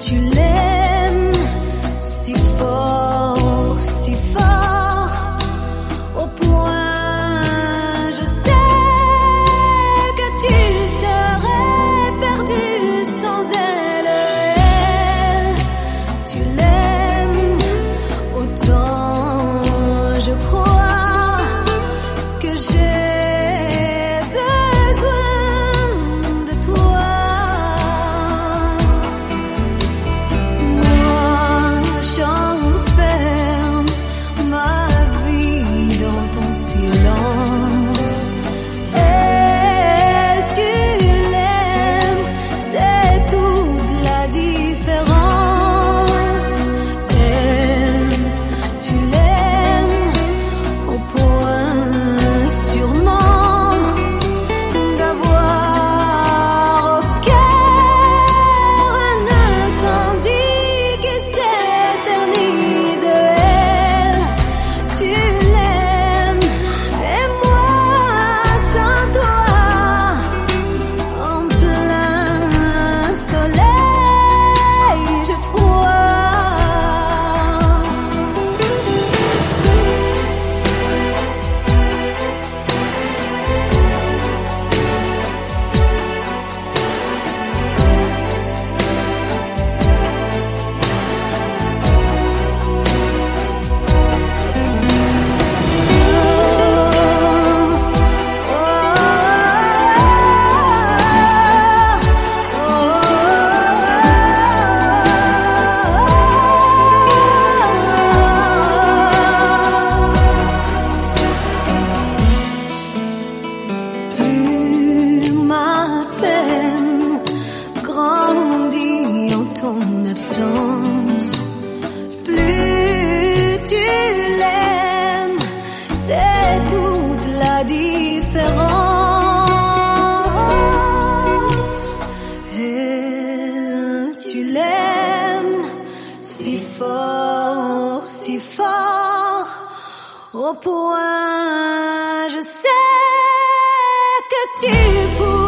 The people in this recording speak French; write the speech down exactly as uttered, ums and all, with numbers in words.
tu l'aimes si fort, si fort, au point je sais que tu serais perdu sans elle. Elle, tu l'aimes autant, je crois que j'ai besoin de toi. Moi, j'enferme ma vie dans ton silence. Elle, tu l'aimes, c'est toute la différence. Elle, tu l'aimes au point sûrement d'avoir au cœur un incendie qui s'éternise. Elle, tu l'aimes et moi sans toi en plein soleil j'ai froid. Plus ma peine grandit en ton absence, plus tu l'aimes, c'est toute la différence. Elle, tu l'aimes si fort, si fort, au point je sais que tu pourrais